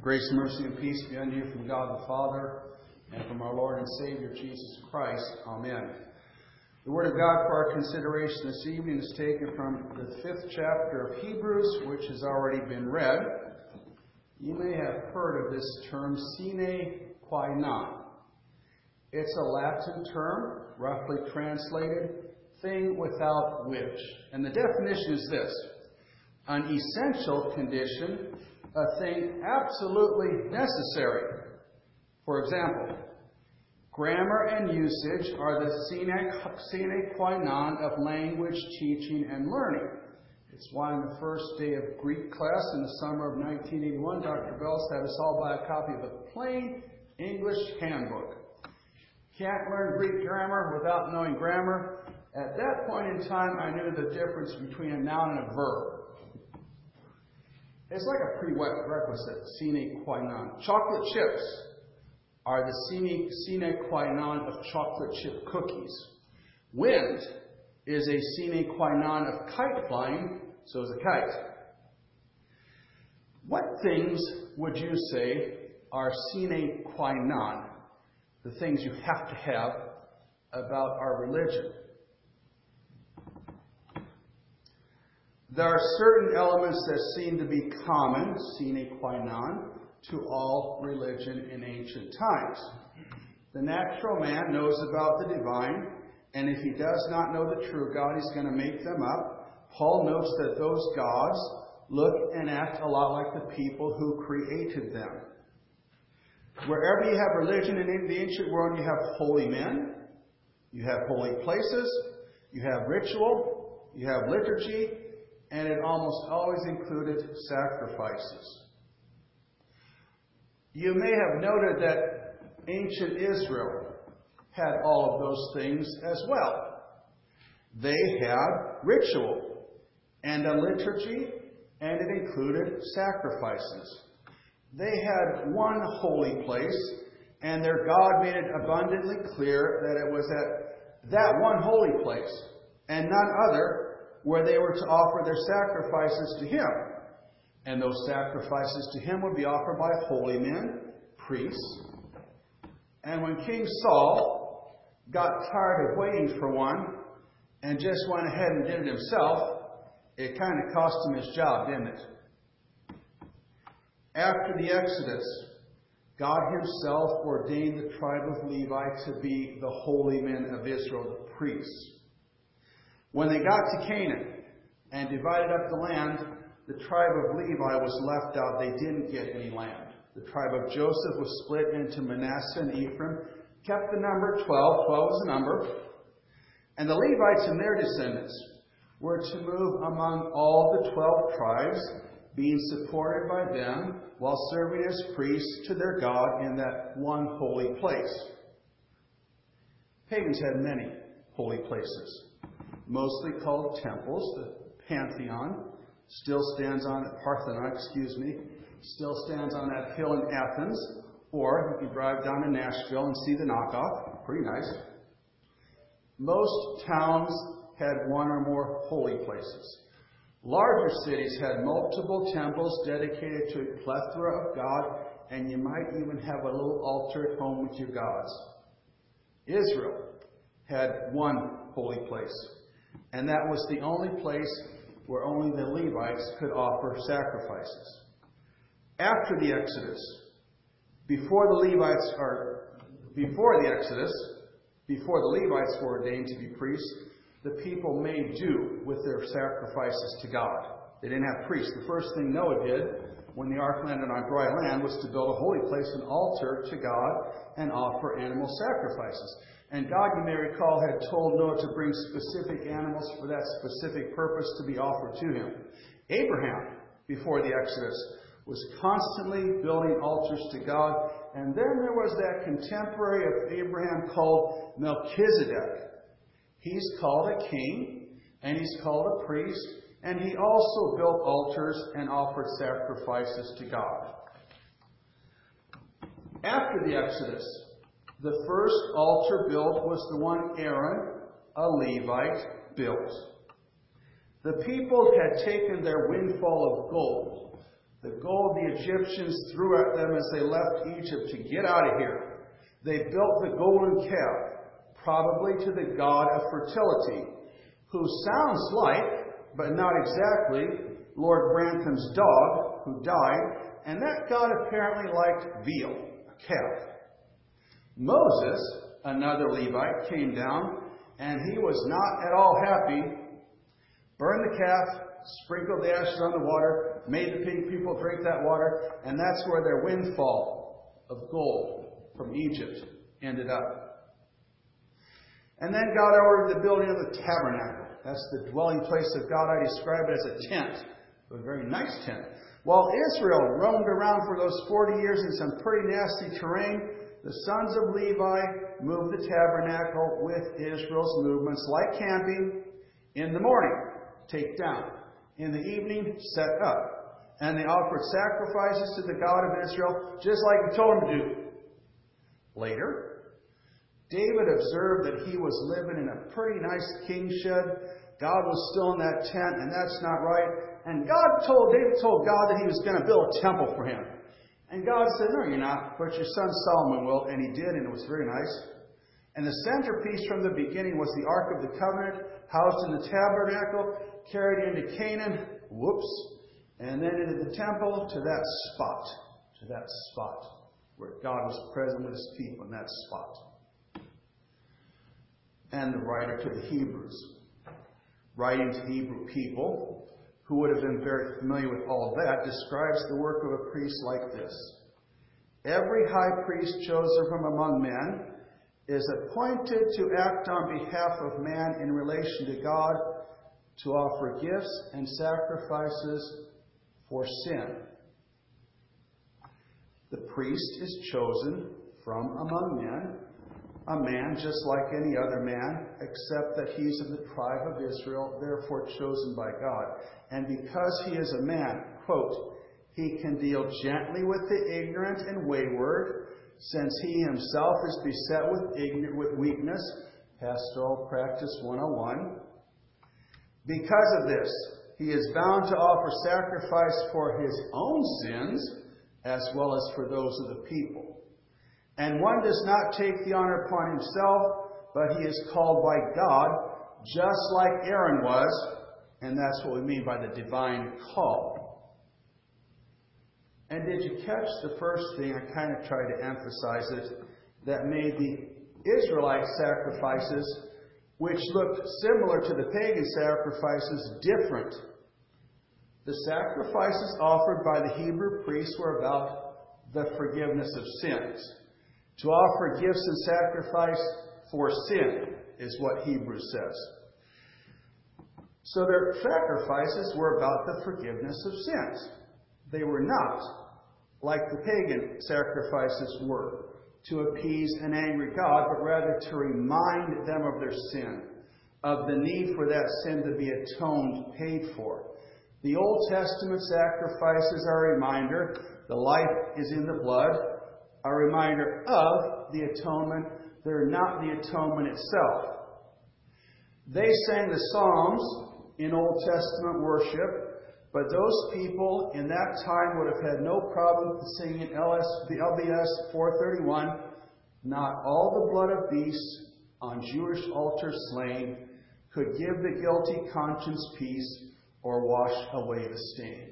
Grace, mercy, and peace be unto you from God the Father and from our Lord and Savior Jesus Christ. Amen. The Word of God for our consideration this evening is taken from the 5th chapter of Hebrews, which has already been read. You may have heard of this term, sine qua non. It's a Latin term, roughly translated, thing without which. And the definition is this: an essential condition, a thing absolutely necessary. For example, grammar and usage are the sine qua non of language, teaching, and learning. It's why on the first day of Greek class in the summer of 1981, Dr. Bells had us all buy a copy of a plain English handbook. Can't learn Greek grammar without knowing grammar. At that point in time, I knew the difference between a noun and a verb. It's like a prerequisite, sine qua non. Chocolate chips are the sine qua non of chocolate chip cookies. Wind is a sine qua non of kite flying, so is a kite. What things would you say are sine qua non, the things you have to have about our religion? There are certain elements that seem to be common, sine qua non, to all religion in ancient times. The natural man knows about the divine, and if he does not know the true God, he's going to make them up. Paul notes that those gods look and act a lot like the people who created them. Wherever you have religion in the ancient world, you have holy men, you have holy places, you have ritual, you have liturgy, and it almost always included sacrifices. You may have noted that ancient Israel had all of those things as well. They had ritual and a liturgy, and it included sacrifices. They had one holy place, and their God made it abundantly clear that it was at that one holy place, and none other, where they were to offer their sacrifices to Him. And those sacrifices to Him would be offered by holy men, priests. And when King Saul got tired of waiting for one and just went ahead and did it himself, it kind of cost him his job, didn't it? After the Exodus, God Himself ordained the tribe of Levi to be the holy men of Israel, the priests. When they got to Canaan and divided up the land, the tribe of Levi was left out. They didn't get any land. The tribe of Joseph was split into Manasseh and Ephraim, kept the number 12. 12 was the number. And the Levites and their descendants were to move among all the 12 tribes, being supported by them while serving as priests to their God in that one holy place. Pagans had many holy places, mostly called temples. The Pantheon still stands on Parthenon, still stands on that hill in Athens, or you can drive down to Nashville and see the knockoff. Pretty nice. Most towns had one or more holy places. Larger cities had multiple temples dedicated to a plethora of God, and you might even have a little altar at home with your gods. Israel had one holy place, and that was the only place where only the Levites could offer sacrifices. After the Exodus, before the Levites were ordained to be priests, the people made do with their sacrifices to God. They didn't have priests. The first thing Noah did when the ark landed on dry land was to build a holy place, an altar to God, and offer animal sacrifices. And God, you may recall, had told Noah to bring specific animals for that specific purpose to be offered to him. Abraham, before the Exodus, was constantly building altars to God. And then there was that contemporary of Abraham called Melchizedek. He's called a king, and he's called a priest, and he also built altars and offered sacrifices to God. After the Exodus, the first altar built was the one Aaron, a Levite, built. The people had taken their windfall of gold The gold the Egyptians threw at them as they left Egypt to get out of here. They built the golden calf, probably to the god of fertility, who sounds like, but not exactly, Lord Brantham's dog, who died, and that god apparently liked veal, a calf. Moses, another Levite, came down, and he was not at all happy. Burned the calf, sprinkled the ashes on the water, made the people drink that water, and that's where their windfall of gold from Egypt ended up. And then God ordered the building of the tabernacle. That's the dwelling place of God. I describe it as a tent, a very nice tent. While Israel roamed around for those 40 years in some pretty nasty terrain, the sons of Levi moved the tabernacle with Israel's movements, like camping. In the morning, take down. In the evening, set up. And they offered sacrifices to the God of Israel, just like he told them to do. Later, David observed that he was living in a pretty nice king shed. God was still in that tent, and that's not right. And David told God that he was going to build a temple for him. And God said, no, you're not, but your son Solomon will. And he did, and it was very nice. And the centerpiece from the beginning was the Ark of the Covenant, housed in the tabernacle, carried into Canaan, and then into the temple to that spot where God was present with his people in that spot. And the writer to the Hebrews, writing to Hebrew people, who would have been very familiar with all of that, describes the work of a priest like this. Every high priest chosen from among men is appointed to act on behalf of man in relation to God, to offer gifts and sacrifices for sin. The priest is chosen from among men, a man just like any other man, except that he's of the tribe of Israel, therefore chosen by God. And because he is a man, quote, he can deal gently with the ignorant and wayward, since he himself is beset with weakness, Pastoral Practice 101. Because of this, he is bound to offer sacrifice for his own sins, as well as for those of the people. And one does not take the honor upon himself, but he is called by God, just like Aaron was, and that's what we mean by the divine call. And did you catch the first thing? I kind of tried to emphasize it, that made the Israelite sacrifices, which looked similar to the pagan sacrifices, different. The sacrifices offered by the Hebrew priests were about the forgiveness of sins. To offer gifts and sacrifice for sin is what Hebrews says. So their sacrifices were about the forgiveness of sins. They were not like the pagan sacrifices were, to appease an angry God, but rather to remind them of their sin, of the need for that sin to be atoned, paid for. The Old Testament sacrifices are a reminder. The life is in the blood. A reminder of the atonement. They're not the atonement itself. They sang the Psalms in Old Testament worship, but those people in that time would have had no problem singing the LBS 431, not all the blood of beasts on Jewish altars slain could give the guilty conscience peace or wash away the stain.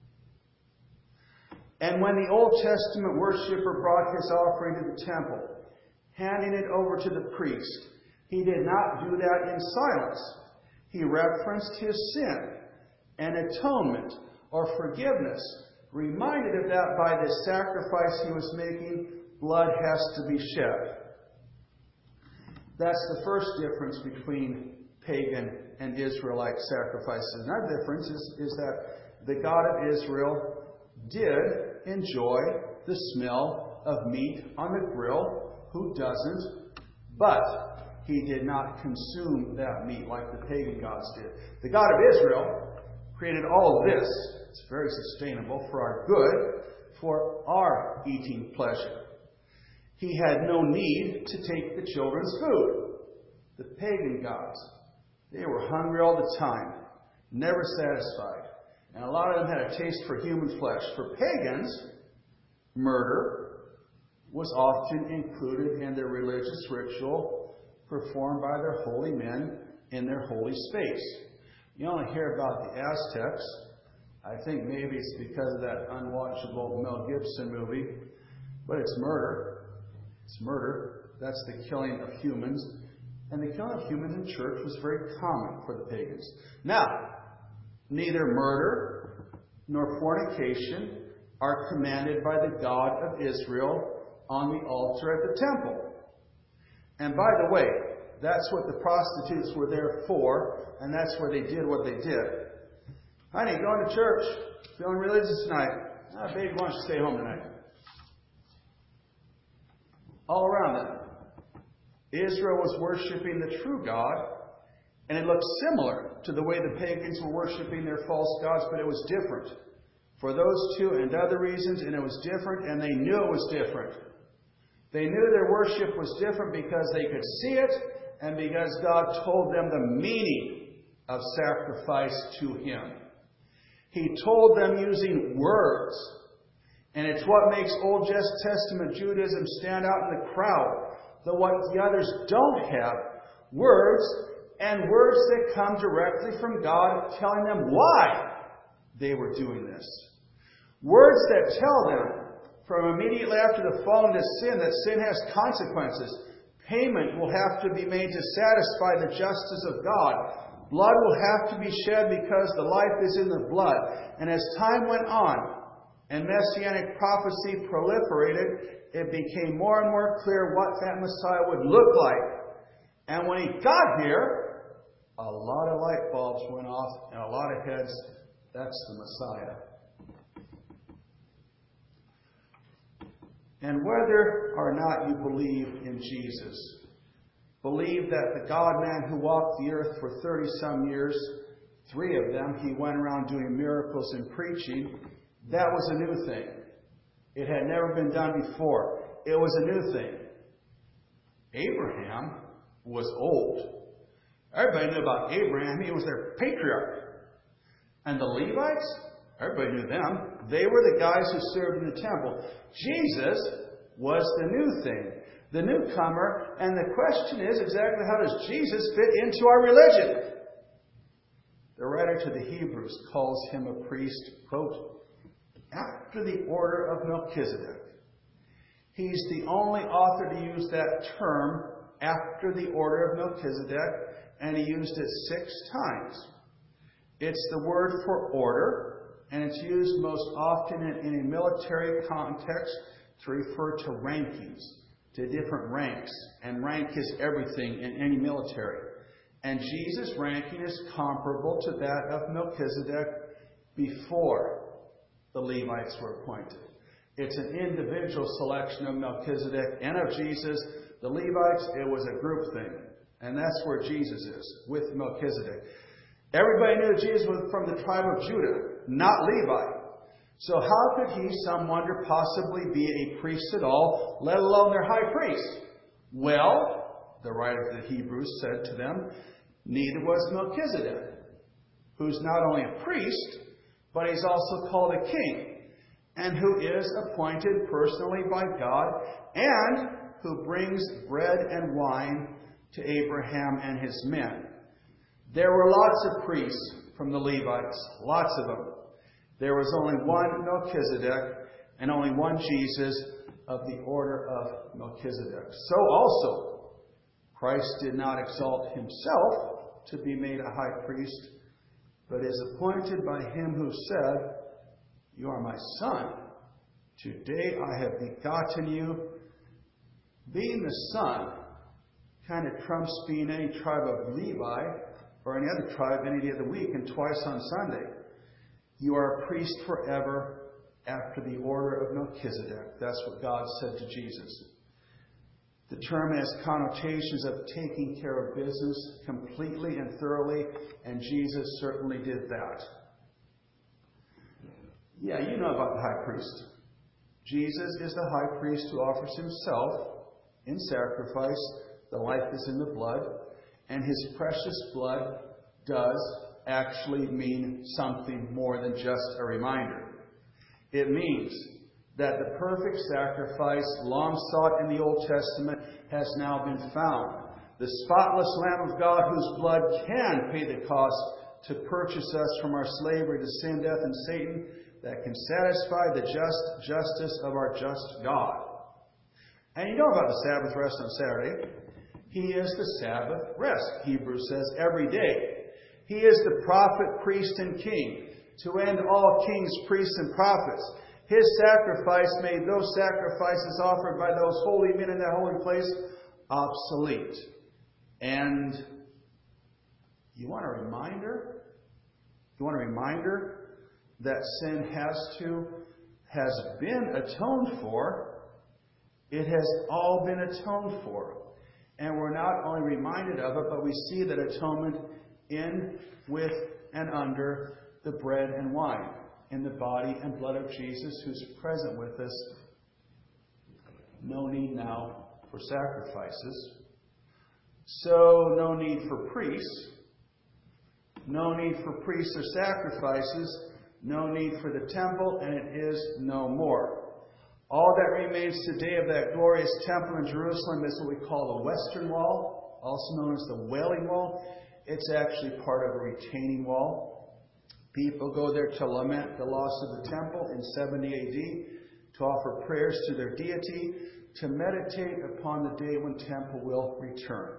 And when the Old Testament worshiper brought his offering to the temple, handing it over to the priest, he did not do that in silence. He referenced his sin and atonement or forgiveness, reminded of that by the sacrifice he was making. Blood has to be shed. That's the first difference between pagan and Israelite sacrifices. Another difference is that the God of Israel did enjoy the smell of meat on the grill. Who doesn't? But he did not consume that meat like the pagan gods did. The God of Israel created all of this. It's very sustainable for our good, for our eating pleasure. He had no need to take the children's food. The pagan gods, they were hungry all the time, never satisfied. And a lot of them had a taste for human flesh. For pagans, murder was often included in their religious ritual performed by their holy men in their holy space. You only hear about the Aztecs. I think maybe it's because of that unwatchable Mel Gibson movie. But it's murder. It's murder. That's the killing of humans. And the killing of humans in church was very common for the pagans. Now, neither murder nor fornication are commanded by the God of Israel on the altar at the temple. And by the way, that's what the prostitutes were there for, and that's where they did what they did. Honey, going to church, feeling religious tonight. Baby, why don't you stay home tonight? All around them. Israel was worshiping the true God, and it looked similar to the way the pagans were worshiping their false gods, but it was different. For those two and other reasons, and it was different, and they knew it was different. They knew their worship was different because they could see it, and because God told them the meaning of sacrifice to Him. He told them using words. And it's what makes Old Testament Judaism stand out in the crowd. What the others don't have. Words, and words that come directly from God telling them why they were doing this. Words that tell them from immediately after the fall into sin that sin has consequences. Payment will have to be made to satisfy the justice of God. Blood will have to be shed because the life is in the blood. And as time went on, and Messianic prophecy proliferated, it became more and more clear what that Messiah would look like. And when He got here, a lot of light bulbs went off and a lot of heads, that's the Messiah. And whether or not you believe in Jesus, believe that the God-man who walked the earth for 30-some years, 3 of them, He went around doing miracles and preaching. That was a new thing. It had never been done before. It was a new thing. Abraham was old. Everybody knew about Abraham. He was their patriarch. And the Levites, everybody knew them. They were the guys who served in the temple. Jesus was the new thing, the newcomer. And the question is exactly how does Jesus fit into our religion? The writer to the Hebrews calls Him a priest, quote, after the order of Melchizedek. He's the only author to use that term, after the order of Melchizedek, and he used it 6 times. It's the word for order, and it's used most often in a military context to refer to rankings, to different ranks. And rank is everything in any military. And Jesus' ranking is comparable to that of Melchizedek before the Levites were appointed. It's an individual selection of Melchizedek and of Jesus. The Levites, it was a group thing. And that's where Jesus is, with Melchizedek. Everybody knew Jesus was from the tribe of Judah, not Levi. So how could he, some wonder, possibly be a priest at all, let alone their high priest? Well, the writer of the Hebrews said to them, neither was Melchizedek, who's not only a priest, but he's also called a king, and who is appointed personally by God, and who brings bread and wine to Abraham and his men. There were lots of priests from the Levites, lots of them. There was only one Melchizedek and only one Jesus of the order of Melchizedek. So also, Christ did not exalt Himself to be made a high priest, but is appointed by Him who said, you are my Son. Today I have begotten you. Being the Son kind of trumps being any tribe of Levi or any other tribe any day of the week and twice on Sunday. You are a priest forever after the order of Melchizedek. That's what God said to Jesus. The term has connotations of taking care of business completely and thoroughly, and Jesus certainly did that. Yeah, you know about the high priest. Jesus is the high priest who offers Himself in sacrifice. The life is in the blood, and His precious blood does actually mean something more than just a reminder. It means that the perfect sacrifice long sought in the Old Testament has now been found. The spotless Lamb of God whose blood can pay the cost to purchase us from our slavery to sin, death, and Satan, that can satisfy the just justice of our just God. And you know about the Sabbath rest on Saturday. He is the Sabbath rest, Hebrews says, every day. He is the prophet, priest, and king, to end all kings, priests, and prophets. His sacrifice made those sacrifices offered by those holy men in that holy place obsolete. And you want a reminder? You want a reminder that sin has been atoned for. It has all been atoned for. And we're not only reminded of it, but we see that atonement in, with, and under the bread and wine, in the body and blood of Jesus, who's present with us. No need now for sacrifices. So no need for priests. No need for priests or sacrifices. No need for the temple, and it is no more. All that remains today of that glorious temple in Jerusalem is what we call the Western Wall, also known as the Wailing Wall. It's actually part of a retaining wall. People go there to lament the loss of the temple in 70 AD, to offer prayers to their deity, to meditate upon the day when temple will return.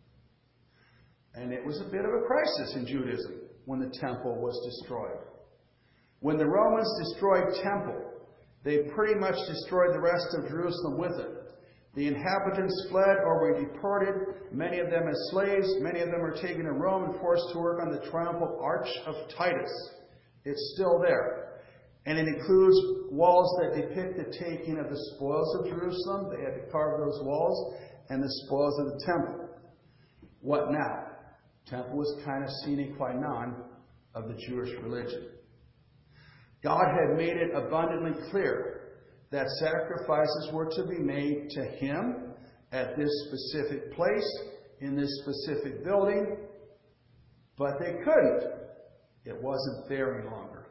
And it was a bit of a crisis in Judaism when the temple was destroyed. When the Romans destroyed temple, they pretty much destroyed the rest of Jerusalem with it. The inhabitants fled or were deported, many of them as slaves. Many of them were taken to Rome and forced to work on the triumphal arch of Titus. It's still there. And it includes walls that depict the taking of the spoils of Jerusalem. They had to carve those walls, and the spoils of the temple. What now? Temple was kind of sine qua non of the Jewish religion. God had made it abundantly clear that sacrifices were to be made to Him at this specific place, in this specific building, but they couldn't. It wasn't there any longer.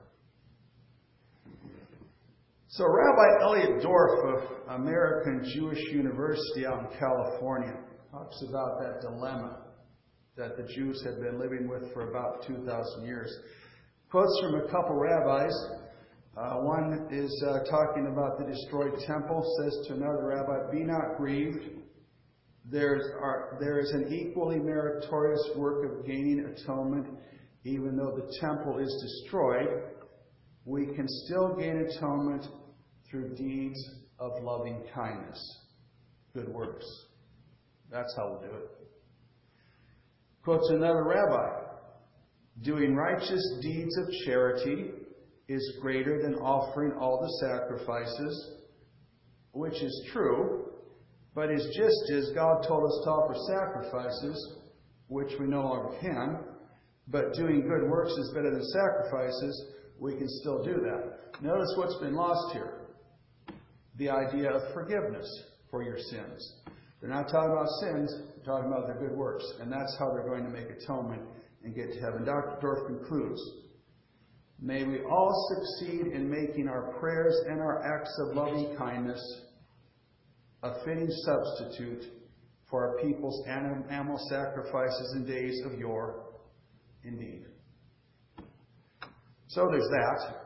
So Rabbi Elliot Dorff of American Jewish University out in California talks about that dilemma that the Jews had been living with for about 2,000 years. Quotes from a couple rabbis. One is talking about the destroyed temple, says to another rabbi, "Be not grieved. There is an equally meritorious work of gaining atonement. Even though the temple is destroyed, we can still gain atonement through deeds of loving kindness." Good works. That's how we'll do it. Quotes another rabbi, "Doing righteous deeds of charity is greater than offering all the sacrifices," which is true, but is just as God told us to offer sacrifices, which we no longer can. But doing good works is better than sacrifices. We can still do that. Notice what's been lost here. The idea of forgiveness for your sins. They're not talking about sins, they're talking about their good works. And that's how they're going to make atonement and get to heaven. Dr. Dorff concludes, "May we all succeed in making our prayers and our acts of loving kindness a fitting substitute for our people's animal sacrifices in days of yore. Indeed." So there's that.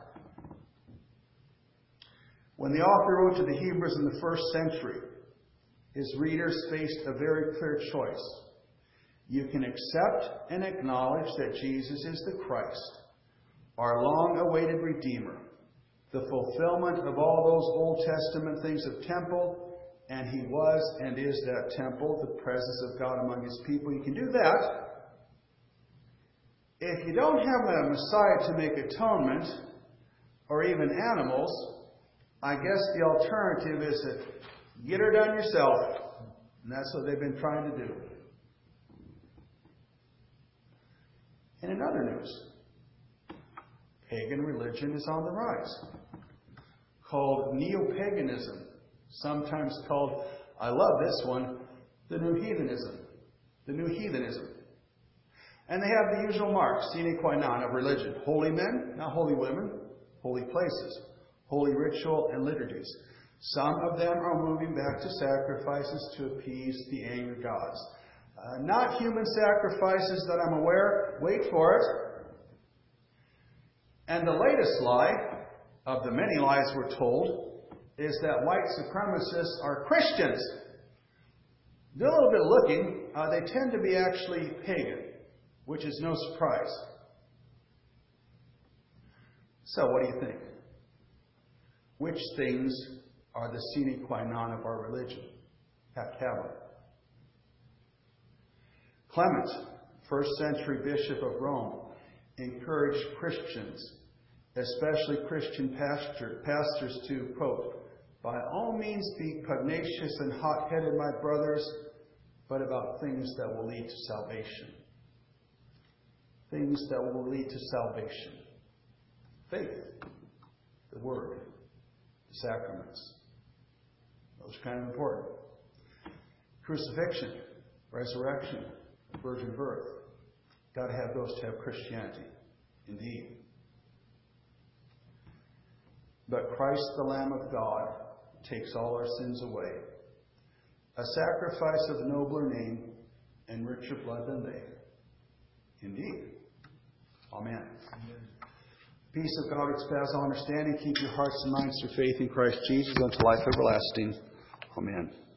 When the author wrote to the Hebrews in the first century, his readers faced a very clear choice. You can accept and acknowledge that Jesus is the Christ, our long-awaited Redeemer, the fulfillment of all those Old Testament things of temple, and He was and is that temple, the presence of God among His people. You can do that. If you don't have a Messiah to make atonement, or even animals, I guess the alternative is to get her done yourself. And that's what they've been trying to do. And in other news, pagan religion is on the rise, called neo-paganism, sometimes called, I love this one, the new heathenism. The new heathenism. And they have the usual marks, sine qua non, of religion. Holy men, not holy women, holy places, holy ritual and liturgies. Some of them are moving back to sacrifices to appease the angry gods. Not human sacrifices that I'm aware. Wait for it. And the latest lie, of the many lies we're told, is that white supremacists are Christians. Do a little bit of looking. They tend to be actually pagan, which is no surprise. So what do you think? Which things are the sine qua non of our religion? Have to have them. Clement, first century bishop of Rome, encouraged Christians, especially Christian pastors, to, quote, by all means be pugnacious and hot-headed, my brothers, but about things that will lead to salvation. Things that will lead to salvation. Faith, the Word, the sacraments. Those are kind of important. Crucifixion, resurrection, virgin birth. Got to have those to have Christianity. Indeed. But Christ, the Lamb of God, takes all our sins away. A sacrifice of nobler name and richer blood than they. Indeed. Amen. Peace of God which passes all understanding, keep your hearts and minds through faith in Christ Jesus unto life everlasting. Amen.